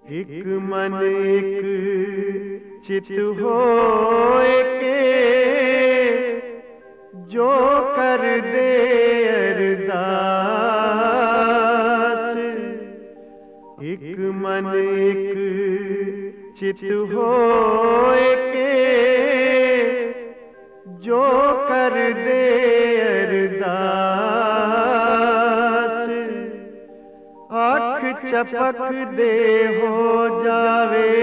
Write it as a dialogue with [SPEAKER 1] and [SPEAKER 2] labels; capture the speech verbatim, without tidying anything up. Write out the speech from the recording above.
[SPEAKER 1] एक मन एक चित होए के जो कर दे अरदास। एक मन एक चित होए के जो कर दे अरदास। आँख चपक दे हो जावे